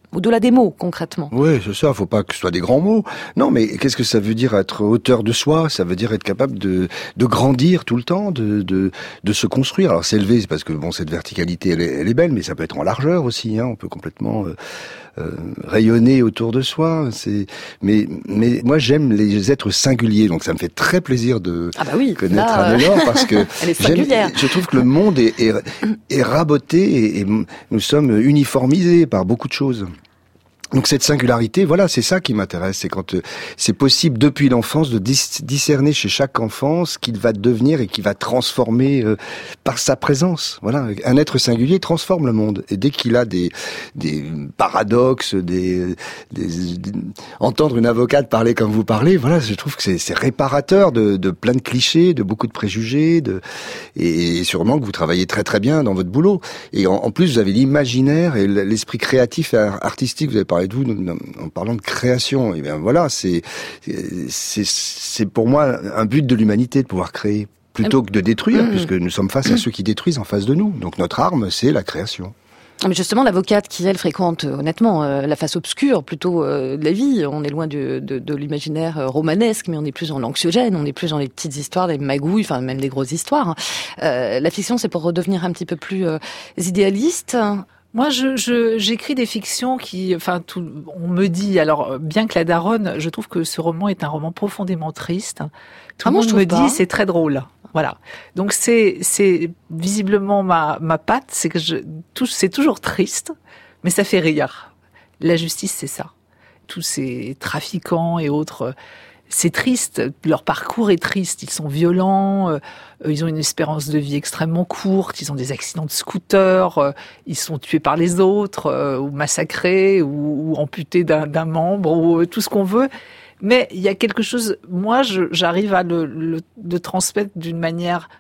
Speaker 1: Au-delà des mots, concrètement.
Speaker 4: Oui, c'est ça, faut pas que ce soit des grands mots. Non, mais qu'est-ce que ça veut dire être auteur de soi? Ça veut dire être capable de, de grandir tout le temps, de, de, de se construire. Alors s'élever, c'est parce que bon, cette verticalité, elle est, elle est belle, mais ça peut être en largeur aussi, hein. On peut complètement euh, euh, rayonner autour de soi. C'est, mais, mais moi, j'aime les êtres singuliers, donc ça me fait très plaisir de
Speaker 1: ah bah oui,
Speaker 4: connaître
Speaker 1: là,
Speaker 4: Anne-Laure, parce que
Speaker 1: elle est singulière.
Speaker 4: je trouve que le monde est, est, est raboté et, et nous sommes uniformisés par beaucoup de choses. Donc cette singularité, voilà, c'est ça qui m'intéresse. C'est quand euh, c'est possible depuis l'enfance de dis- discerner chez chaque enfant ce qu'il va devenir et qui va transformer euh, par sa présence. Voilà, un être singulier transforme le monde. Et dès qu'il a des des paradoxes, des, des, des entendre une avocate parler comme vous parlez, voilà, je trouve que c'est, c'est réparateur de, de plein de clichés, de beaucoup de préjugés, de et sûrement que vous travaillez très très bien dans votre boulot. Et en, en plus, vous avez l'imaginaire et l'esprit créatif et artistique. Vous avez parlé de vous en parlant de création. Et bien voilà, c'est, c'est, c'est pour moi un but de l'humanité de pouvoir créer plutôt que de détruire, mmh. puisque nous sommes face à ceux qui détruisent en face de nous. Donc notre arme, c'est la création.
Speaker 1: Mais justement, l'avocate qui, elle, fréquente, euh, honnêtement, euh, la face obscure plutôt euh, de la vie. On est loin de, de, de l'imaginaire euh, romanesque, mais on est plus dans l'anxiogène, on est plus dans les petites histoires, des magouilles, enfin même des grosses histoires. Euh, la fiction, c'est pour redevenir un petit peu plus euh, idéaliste.
Speaker 5: Moi, je, je, j'écris des fictions qui, enfin, tout, on me dit, alors, bien que La Daronne, je trouve que ce roman est un roman profondément triste. Tout
Speaker 1: ah,
Speaker 5: le
Speaker 1: moi,
Speaker 5: monde
Speaker 1: je
Speaker 5: me
Speaker 1: pas.
Speaker 5: dit, c'est très drôle. Voilà. Donc, c'est, c'est visiblement ma, ma patte, c'est que je, tout, c'est toujours triste, mais ça fait rire. La justice, c'est ça. Tous ces trafiquants et autres, c'est triste, leur parcours est triste, ils sont violents, euh, ils ont une espérance de vie extrêmement courte, ils ont des accidents de scooter, euh, ils sont tués par les autres, euh, ou massacrés, ou, ou amputés d'un, d'un membre, ou euh, tout ce qu'on veut. Mais il y a quelque chose, moi je, j'arrive à le, le, le transmettre d'une manière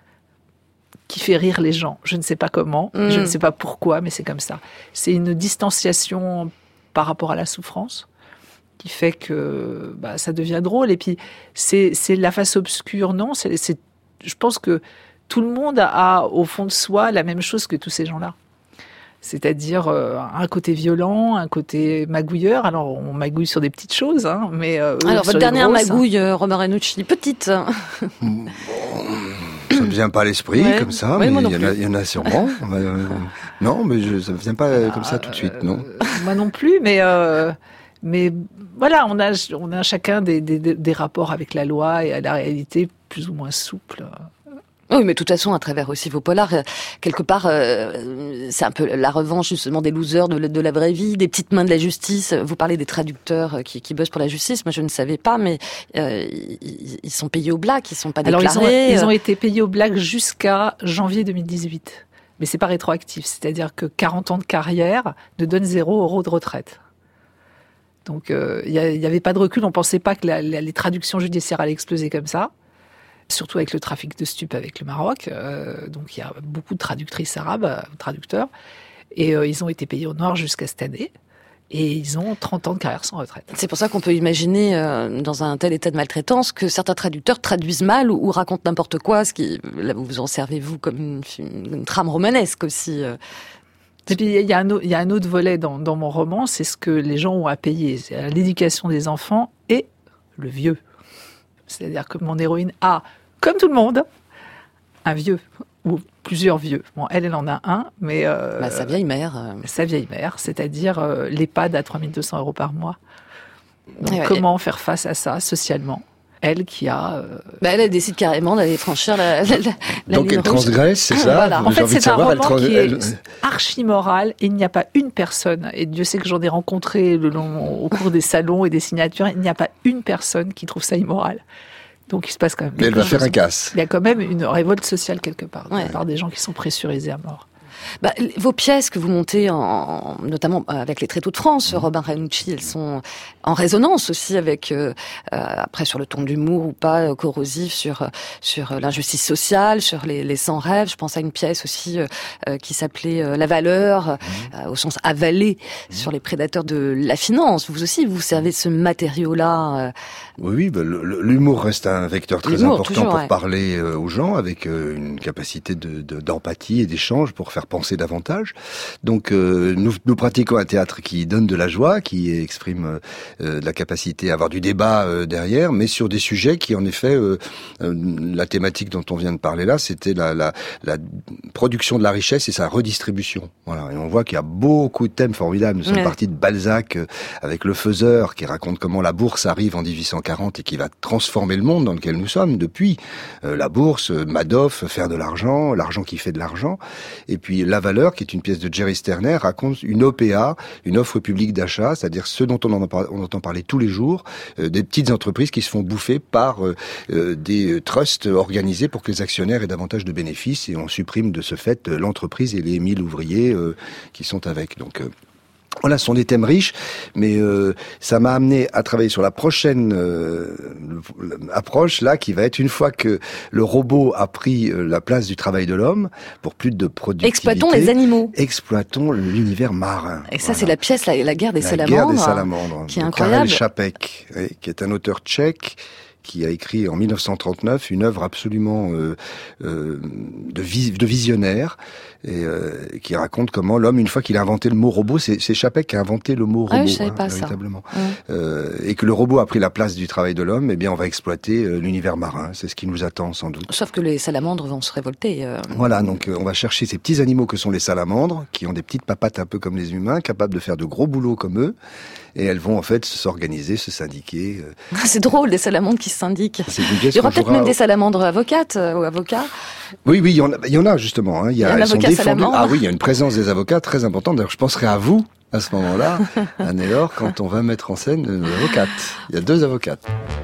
Speaker 5: qui fait rire les gens. Je ne sais pas comment, mmh. je ne sais pas pourquoi, mais c'est comme ça. C'est une distanciation par rapport à la souffrance qui fait que bah, ça devient drôle. Et puis, c'est, c'est la face obscure, non, c'est, c'est, je pense que tout le monde a, au fond de soi, la même chose que tous ces gens-là. C'est-à-dire euh, un côté violent, un côté magouilleur. Alors, on magouille sur des petites choses, hein, mais... Euh,
Speaker 1: Alors, votre dernière
Speaker 5: grosses,
Speaker 1: magouille, hein. Robin Ranucci, petite.
Speaker 4: Bon, ça me vient pas à l'esprit, ouais. comme ça, ouais, mais il y, en a, il y en a sûrement. euh, non, mais je, ça me vient pas ah, comme ça tout de suite, non.
Speaker 5: Euh, moi non plus, mais... Euh, Mais voilà, on a, on a chacun des, des, des rapports avec la loi et à la réalité plus ou moins souples.
Speaker 1: Oui, mais de toute façon, à travers aussi vos polars, quelque part, euh, c'est un peu la revanche justement des losers de la, de la vraie vie, des petites mains de la justice. Vous parlez des traducteurs qui, qui bossent pour la justice. Moi, je ne savais pas, mais euh, ils, ils sont payés au black, ils sont pas déclarés.
Speaker 5: Alors, ils ont, ils ont été payés au black jusqu'à janvier deux mille dix-huit. Mais c'est pas rétroactif. C'est-à-dire que quarante ans de carrière ne donnent zéro euro de retraite. Donc, il euh, n'y avait pas de recul. On ne pensait pas que la, la, les traductions judiciaires allaient exploser comme ça, surtout avec le trafic de stupes avec le Maroc. Euh, donc, il y a beaucoup de traductrices arabes, euh, traducteurs. Et euh, ils ont été payés au noir jusqu'à cette année. Et ils ont trente ans de carrière sans retraite.
Speaker 1: C'est pour ça qu'on peut imaginer, euh, dans un tel état de maltraitance, que certains traducteurs traduisent mal ou, ou racontent n'importe quoi. Ce qui, là, vous vous en servez, vous, comme une, une trame romanesque aussi. Euh.
Speaker 5: Et puis, il y a un, il y a un autre volet dans, dans mon roman, c'est ce que les gens ont à payer. C'est l'éducation des enfants et le vieux. C'est-à-dire que mon héroïne a, comme tout le monde, un vieux, ou plusieurs vieux. Bon, elle, elle en a un, mais... Euh,
Speaker 1: bah, sa vieille mère. Euh...
Speaker 5: Sa vieille mère, c'est-à-dire euh, l'EHPAD à trois mille deux cents euros par mois. Donc,
Speaker 1: ouais,
Speaker 5: comment
Speaker 1: ouais.
Speaker 5: faire face à ça, socialement ? Elle qui a... Euh...
Speaker 1: Bah, elle, elle décide carrément d'aller franchir la, la, la, la
Speaker 4: Donc elle transgresse, c'est ça
Speaker 5: voilà. En fait, c'est un roman
Speaker 4: trans...
Speaker 5: qui
Speaker 4: elle...
Speaker 5: est archi-moral. Et il n'y a pas une personne, et Dieu sait que j'en ai rencontré le long, au cours des salons et des signatures, il n'y a pas une personne qui trouve ça immoral. Donc il se passe quand même...
Speaker 4: Mais elle va faire un casse.
Speaker 5: Il y a quand même une révolte sociale quelque part, de
Speaker 1: ouais.
Speaker 5: la part des gens qui sont pressurisés à mort.
Speaker 1: Bah, vos pièces que vous montez, en, notamment avec les Tréteaux de France, mmh. Robin Ranucci, elles sont en résonance aussi avec, euh, après sur le ton de l'humour ou pas, corrosif sur sur l'injustice sociale, sur les, les sans rêves. Je pense à une pièce aussi euh, qui s'appelait euh, La Valeur, mmh. euh, au sens avalé, mmh. sur les prédateurs de la finance. Vous aussi, vous servez de ce matériau-là. Euh...
Speaker 4: Oui, oui bah, l'humour reste un vecteur très
Speaker 1: l'humour,
Speaker 4: important
Speaker 1: toujours,
Speaker 4: pour
Speaker 1: ouais.
Speaker 4: parler euh, aux gens, avec euh, une capacité de, de, d'empathie et d'échange pour faire penser davantage. Donc euh, nous, nous pratiquons un théâtre qui donne de la joie, qui exprime euh, la capacité à avoir du débat euh, derrière, mais sur des sujets qui, en effet, euh, euh, la thématique dont on vient de parler là, c'était la, la, la production de la richesse et sa redistribution. Voilà. Et on voit qu'il y a beaucoup de thèmes formidables. Nous sommes ouais. partis de Balzac euh, avec Le Faiseur, qui raconte comment la bourse arrive en dix-huit cent quarante et qui va transformer le monde dans lequel nous sommes depuis. Euh, la bourse, Madoff, faire de l'argent, l'argent qui fait de l'argent. Et puis La Valeur, qui est une pièce de Jerry Sterner, raconte une O P A, une offre publique d'achat, c'est-à-dire ce dont on, en par- on entend parler tous les jours, euh, des petites entreprises qui se font bouffer par euh, euh, des trusts organisés pour que les actionnaires aient davantage de bénéfices, et on supprime de ce fait euh, l'entreprise et les mille ouvriers euh, qui sont avec. Donc euh, voilà, ce sont des thèmes riches, mais euh, ça m'a amené à travailler sur la prochaine euh, approche, là, qui va être une fois que le robot a pris euh, la place du travail de l'homme, pour plus de productivité.
Speaker 1: Exploitons les animaux.
Speaker 4: Exploitons l'univers marin.
Speaker 1: Et ça,
Speaker 4: voilà.
Speaker 1: c'est la pièce, la, la guerre des
Speaker 4: la
Speaker 1: salamandres.
Speaker 4: La guerre des salamandres.
Speaker 1: Qui est incroyable.
Speaker 4: Karel Čapek, oui, qui est un auteur tchèque, qui a écrit en mille neuf cent trente-neuf une œuvre absolument euh, euh, de, vis- de visionnaire, et euh, qui raconte comment l'homme, une fois qu'il a inventé le mot robot, c'est, c'est Čapek qui a inventé le mot robot,
Speaker 1: ah oui, je savais
Speaker 4: hein,
Speaker 1: pas
Speaker 4: véritablement,
Speaker 1: ça. Ouais.
Speaker 4: Euh, et que le robot a pris la place du travail de l'homme, eh bien on va exploiter euh, l'univers marin. C'est ce qui nous attend sans doute.
Speaker 1: Sauf que les salamandres vont se révolter. Euh...
Speaker 4: Voilà, donc euh, on va chercher ces petits animaux que sont les salamandres, qui ont des petites papates un peu comme les humains, capables de faire de gros boulots comme eux. Et elles vont en fait s'organiser, se syndiquer.
Speaker 1: C'est drôle, des salamandres qui se syndiquent.
Speaker 4: C'est une pièce
Speaker 1: il y aura peut-être
Speaker 4: jouera...
Speaker 1: même des salamandres avocates euh, ou avocats.
Speaker 4: Oui, oui, il y en a, il y en a justement. Hein. Il y a,
Speaker 1: il y a un
Speaker 4: elles sont
Speaker 1: avocat
Speaker 4: défendues.
Speaker 1: salamandre.
Speaker 4: Ah oui, il y a une présence des avocats très importante. D'ailleurs, je penserai à vous à ce moment-là, Anne-Laure, quand on va mettre en scène une avocate. Il y a deux avocates.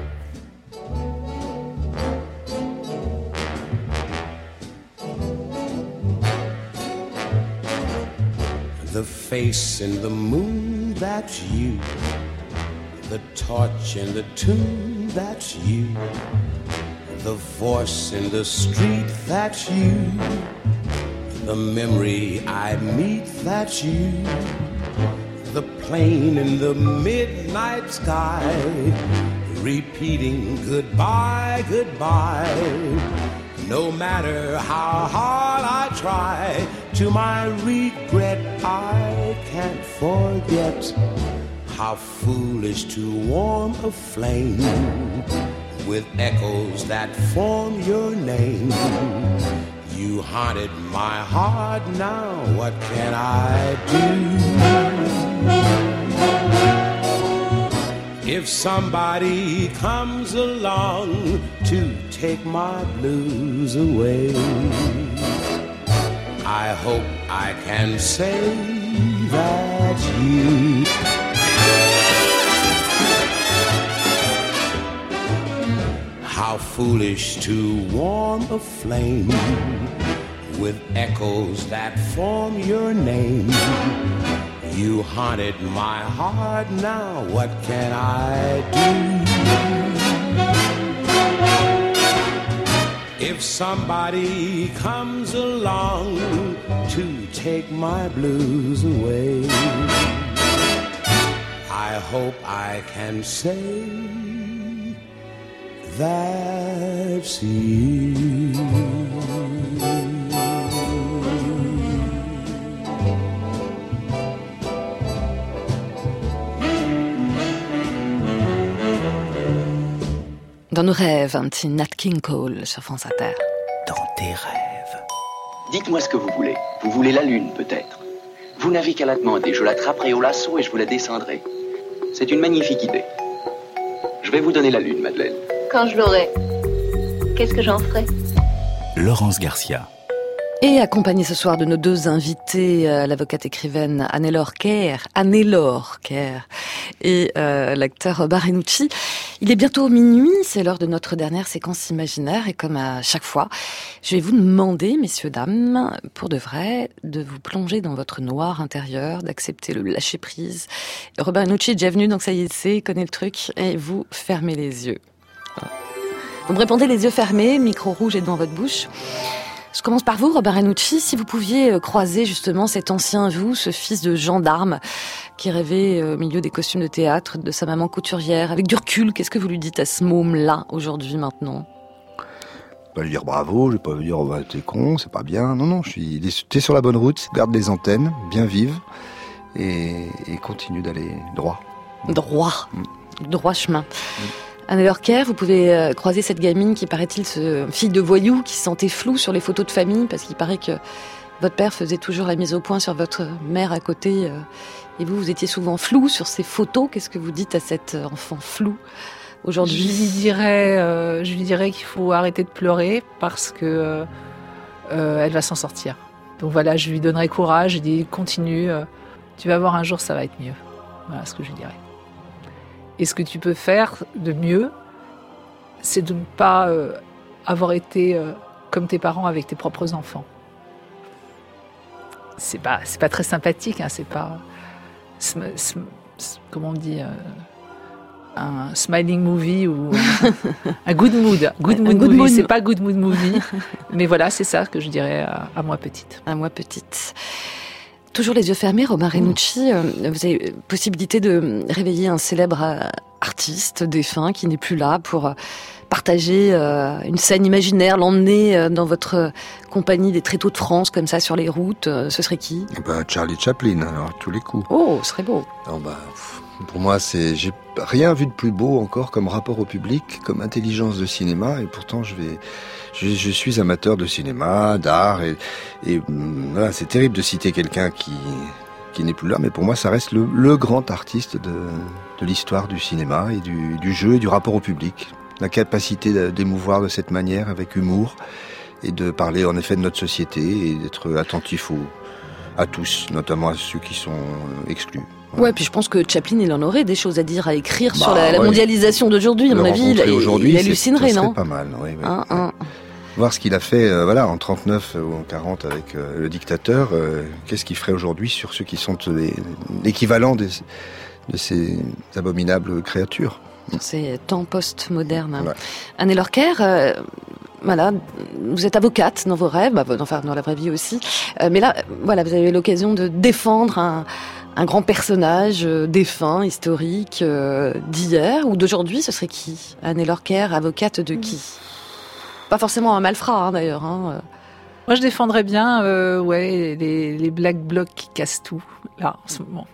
Speaker 12: The face in the moon, that's you. The torch in the tune, that's you. The voice in the street, that's you. The memory I meet, that's you. The plane in the midnight sky, repeating goodbye, goodbye. No matter how hard I try, to my regret I can't forget how foolish to warm a flame with echoes that form your name. You haunted my heart, now what can I do? If somebody comes along to take my blues away, I hope I can say that you how foolish to warm a flame with echoes that form your name. You haunted my heart, now what can I do? If somebody comes along to take my blues away, I hope I can say that's you.
Speaker 1: Dans nos rêves, un petit Nat King Cole sur France Inter.
Speaker 2: Dans tes rêves. Dites-moi ce que vous voulez. Vous voulez la lune, peut-être. Vous n'avez qu'à la demander. Je l'attraperai au lasso et je vous la descendrai. C'est une magnifique idée. Je vais vous donner la lune, Madeleine.
Speaker 3: Quand je l'aurai, qu'est-ce que j'en ferai ?
Speaker 2: Laurence Garcia.
Speaker 1: Et accompagnée ce soir de nos deux invités, euh, l'avocate écrivaine Anne-Laure Kerr, Anne-Laure Kerr et euh, l'acteur Robert Renucci. Il est bientôt minuit, c'est l'heure de notre dernière séquence imaginaire et comme à chaque fois, je vais vous demander, messieurs, dames, pour de vrai, de vous plonger dans votre noir intérieur, d'accepter le lâcher-prise. Robert Renucci est déjà venu, donc ça y est, c'est, il connaît le truc, et vous fermez les yeux. Vous me répondez les yeux fermés, micro rouge est devant votre bouche. Je commence par vous, Robert Renucci. Si vous pouviez croiser justement cet ancien vous, ce fils de gendarme qui rêvait au milieu des costumes de théâtre de sa maman couturière, avec du recul, qu'est-ce que vous lui dites à ce môme-là, aujourd'hui, maintenant ?
Speaker 4: pas lui dire bravo, je vais pas lui dire oh, bah, t'es con, c'est pas bien. Non, non, je suis, t'es sur la bonne route, garde les antennes, bien vive, et, et continue d'aller droit.
Speaker 1: Droit,
Speaker 4: mm.
Speaker 1: droit chemin. Mm. Anne Lorker, vous pouvez euh, croiser cette gamine qui, paraît-il, ce, fille de voyou, qui se sentait floue sur les photos de famille, parce qu'il paraît que votre père faisait toujours la mise au point sur votre mère à côté, euh, et vous, vous étiez souvent flou sur ces photos. Qu'est-ce que vous dites à cet enfant flou aujourd'hui?
Speaker 5: Je lui dirais, euh, je lui dirais qu'il faut arrêter de pleurer parce que euh, euh, elle va s'en sortir. Donc voilà, je lui donnerai courage, je lui dis continue, euh, tu vas voir un jour ça va être mieux. Voilà ce que je lui dirais. Et ce que tu peux faire de mieux, c'est de ne pas euh, avoir été euh, comme tes parents avec tes propres enfants. C'est pas, c'est pas très sympathique, hein, c'est pas, sm, sm, sm, comment on dit, euh, un smiling movie ou un good mood, good mood
Speaker 1: good
Speaker 5: movie.
Speaker 1: Mood.
Speaker 5: C'est pas good mood movie, mais voilà, c'est ça que je dirais à, à moi petite.
Speaker 1: À moi petite. Toujours les yeux fermés, Robin Renucci, euh, vous avez possibilité de réveiller un célèbre euh, artiste défunt qui n'est plus là pour euh, partager euh, une scène imaginaire, l'emmener euh, dans votre euh, compagnie des tréteaux de France, comme ça, sur les routes. Euh, ce serait qui?
Speaker 4: Eh ben, Charlie Chaplin, alors, à tous les coups.
Speaker 1: Oh, ce serait beau.
Speaker 4: Non, bah, pff, pour moi, c'est, j'ai rien vu de plus beau encore comme rapport au public, comme intelligence de cinéma, et pourtant, je vais... Je, je suis amateur de cinéma, d'art, et, et voilà, c'est terrible de citer quelqu'un qui, qui n'est plus là, mais pour moi, ça reste le, le grand artiste de, de l'histoire du cinéma et du, du jeu et du rapport au public. La capacité d'émouvoir de cette manière, avec humour, et de parler en effet de notre société et d'être attentif aux, à tous, notamment à ceux qui sont exclus.
Speaker 1: Ouais, puis je pense que Chaplin, il en aurait des choses à dire, à écrire
Speaker 4: bah,
Speaker 1: sur la, la
Speaker 4: ouais.
Speaker 1: mondialisation d'aujourd'hui. À mon avis, il, il, il hallucinerait,
Speaker 4: non?
Speaker 1: Non,
Speaker 4: pas mal, oui. oui.
Speaker 1: Hein, hein.
Speaker 4: Voir ce qu'il a fait, euh, voilà, en trente-neuf ou en quarante avec euh, le dictateur, euh, qu'est-ce qu'il ferait aujourd'hui sur ceux qui sont les, l'équivalent des, de ces abominables créatures.
Speaker 1: Sur ces temps post-modernes.
Speaker 4: Ouais.
Speaker 1: Anne Lorker, euh, voilà, vous êtes avocate dans vos rêves, bah, enfin dans la vraie vie aussi, euh, mais là, voilà, vous avez eu l'occasion de défendre un, un grand personnage euh, défunt, historique, euh, d'hier ou d'aujourd'hui. Ce serait qui? Anne Lorker, avocate de qui? Pas forcément un malfrat, hein, d'ailleurs. Hein.
Speaker 5: Moi, je défendrais bien euh, ouais, les, les black blocs qui cassent tout, là, en ce moment.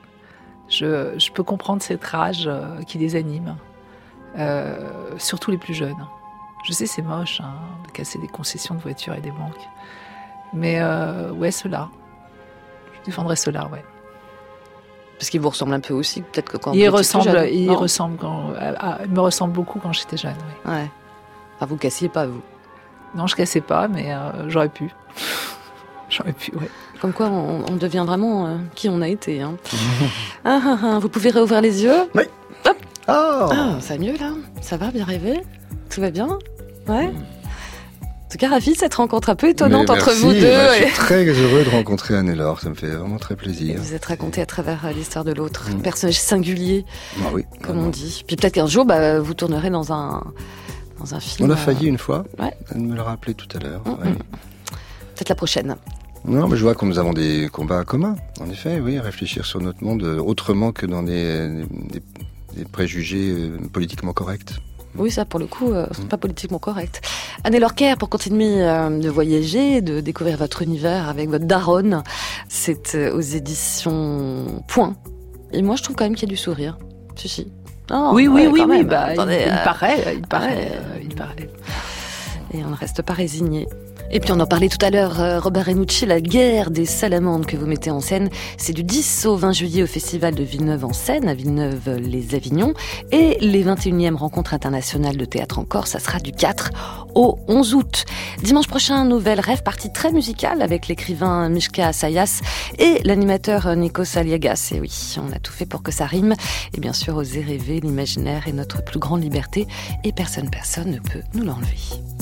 Speaker 5: Je, je peux comprendre cette rage euh, qui les anime, euh, surtout les plus jeunes. Je sais, c'est moche, hein, de casser des concessions de voitures et des banques. Mais euh, ouais, ceux-là. Je défendrais ceux-là, ouais.
Speaker 1: Parce qu'ils vous ressemblent un peu aussi, peut-être que quand
Speaker 5: il
Speaker 1: vous
Speaker 5: ressemble,
Speaker 1: étiez jeune.
Speaker 5: il
Speaker 1: Non
Speaker 5: ressemble quand, à, à, il me ressemble beaucoup quand j'étais jeune, oui.
Speaker 1: Ouais. Enfin, vous cassiez pas, vous?
Speaker 5: Non, je cassais pas, mais euh, j'aurais pu. J'aurais pu, ouais.
Speaker 1: Comme quoi, on, on devient vraiment euh, qui on a été. Hein. ah, ah, ah, vous pouvez réouvrir les yeux?
Speaker 4: Oui.
Speaker 1: Hop.
Speaker 4: Oh.
Speaker 1: Ah, ça va mieux, là? Ça va, bien rêver? Tout va bien? Ouais. En tout cas, ravi de cette rencontre un peu étonnante
Speaker 4: Mais
Speaker 1: entre
Speaker 4: merci,
Speaker 1: vous deux.
Speaker 4: bah,
Speaker 1: et...
Speaker 4: Je suis très heureux de rencontrer Anne-Laure, ça me fait vraiment très plaisir.
Speaker 1: Vous êtes raconté à travers euh, l'histoire de l'autre,
Speaker 4: mmh.
Speaker 1: un personnage singulier,
Speaker 4: ah oui,
Speaker 1: comme
Speaker 4: vraiment.
Speaker 1: on dit. Puis peut-être qu'un jour, bah, vous tournerez dans un, dans un film.
Speaker 4: On a failli une fois,
Speaker 1: ouais.
Speaker 4: Elle me l'a rappelé tout à l'heure.
Speaker 1: Mmh,
Speaker 4: ouais.
Speaker 1: mmh. Peut-être la prochaine.
Speaker 4: Non, mais je vois que nous avons des combats communs. En effet, oui, réfléchir sur notre monde autrement que dans des, des, des préjugés politiquement corrects.
Speaker 1: Oui, ça, pour le coup, euh, c'est pas politiquement correct. Anne Lorker, pour continuer euh, de voyager, de découvrir votre univers avec votre daronne, c'est euh, aux éditions Point. Et moi, je trouve quand même qu'il y a du sourire. Si, si.
Speaker 5: Oh, oui, oui,
Speaker 1: ouais,
Speaker 5: oui, oui,
Speaker 1: bah,
Speaker 5: Attendez, il,
Speaker 1: euh,
Speaker 5: il paraît, il paraît,
Speaker 1: ouais.
Speaker 5: euh, il paraît.
Speaker 1: Et on ne reste pas résigné. Et puis on en parlait tout à l'heure, euh, Robin Renucci, la guerre des salamandres que vous mettez en scène, c'est du dix au vingt juillet au Festival de Villeneuve-en-Seine, à Villeneuve-les-Avignon, et les vingt et unième rencontres internationales de théâtre en Corse, ça sera du quatre au onze août. Dimanche prochain, nouvelle rêve, partie très musicale avec l'écrivain Mishka Assayas et l'animateur Nikos Aliagas. Et oui, on a tout fait pour que ça rime. Et bien sûr, oser rêver, l'imaginaire est notre plus grande liberté, et personne, personne ne peut nous l'enlever.